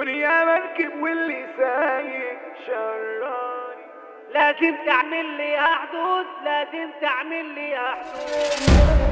دنيا مركب واللي سايق شراني. لازم تعمل ليها حدود، لازم تعمل ليها حدود.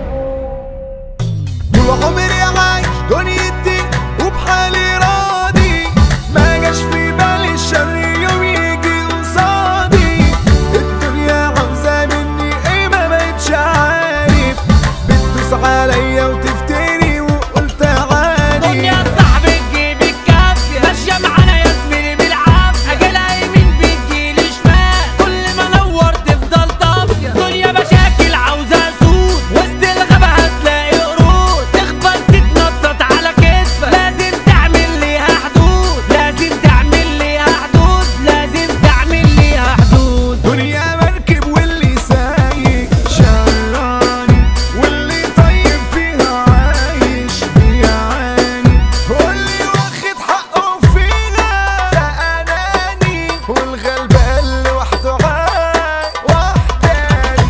طول عمري عايش دنيتي وبحالي راضي، ما جاش في بالي الشر يوم يجي قصادي. الدنيا عاوزة مني ايه ما بقتش عارف، بتدوس عليا وتفتري وقلت عادي. دنيا صاحبي تجيب الكافية ماشية معانا يا زميلي بالعافية، اجيلها يمين بتجيلي شمال، كل ما انور تفضل طافية. دنيا مشاكل عاوزة سود، وسط الغابة هتلاقي قرود، تخبط تتنطط على كتفك. لازم تعمل ليها حدود، لازم تعمل ليها حدود، لازم تعمل ليها حدود. دنيا مركب واللي سايق شراني، واللي طيب فيها عايش بيعاني، واللي واخد حقه فيها ده اناني، والغلبان لوحده عايش وحداني.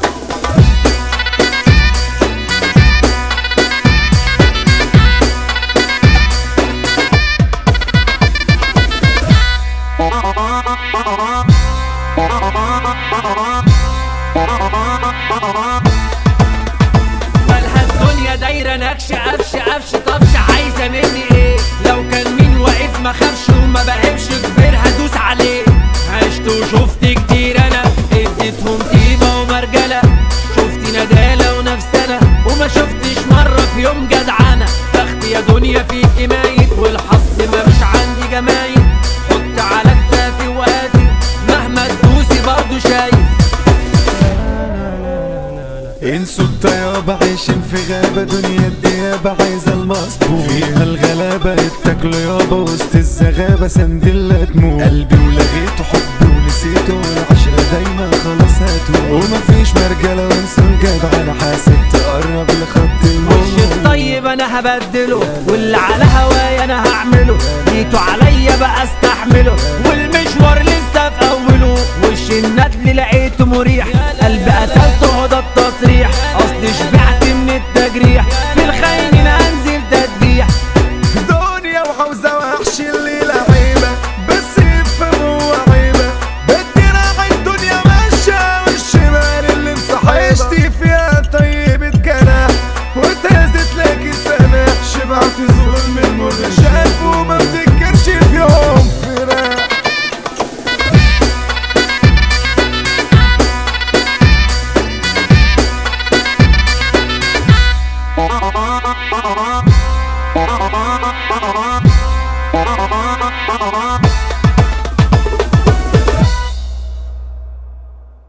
مالها الدنيا دايرة نكشة قفش قفش طفش، عايزة مني ايه؟ لو كان مين واقف ما خافش وما بقفش كبير هدوس عليه. عشت وشفت كتير انا، اديتهم طيبة ومرجلة، شفت ندالة ونفسنا وما شفتش مرة في يوم جدعنة. بختي يا دنيا فيكي مايل، والحظ ما مش عندي جمايل، حط على كتافي وقاتي مهما تدوسي برضه شايل. انسوا الطيابة عايشين في غابة، دنيا الديابة عايزة المصبوح، فيها الغلابة اتاكلوا يابا وسط الزغابة سندلة تموت. قلبي ولغيته حبي ونسيته، والعشرة دايما خلاص هاتوه، ومفيش مرجلة وانسوا الجدع، انا حاسب تقرب لخط الموت. وش الطيب انا هبدله، واللي على هواي انا هعمله، جيتوا عليا بقى استحمله، والمشوار لسه في اوله. وش الندل لقيته مريح،